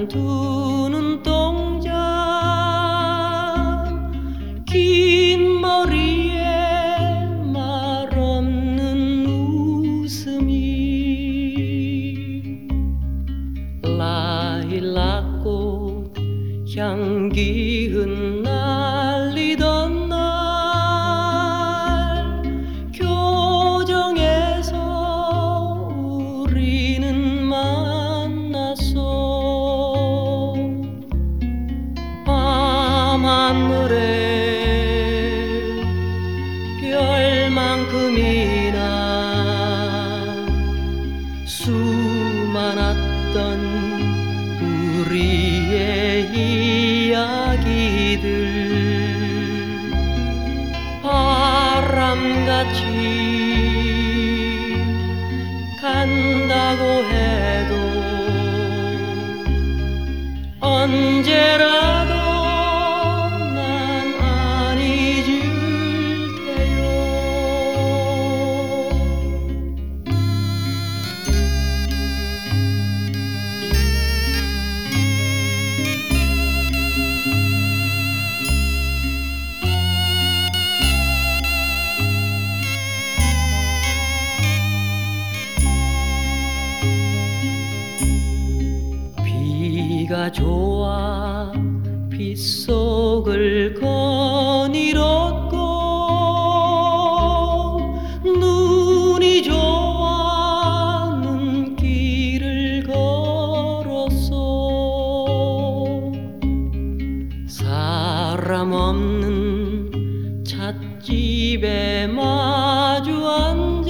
두 눈동자 긴 머리에 말없는 웃음이 라일락꽃 향기 흩날리던 날 교정에서 우리는 만났어. 밤하늘에 별만큼이나 수많았던 우리의 이야기들 바람같이 간다고 해도 언제라도 난 안 잊을 테요. 비가 좋아 빗속을 거닐었고 눈이 좋아 눈길을 걸었어. 사람 없는 찻집에 마주 앉아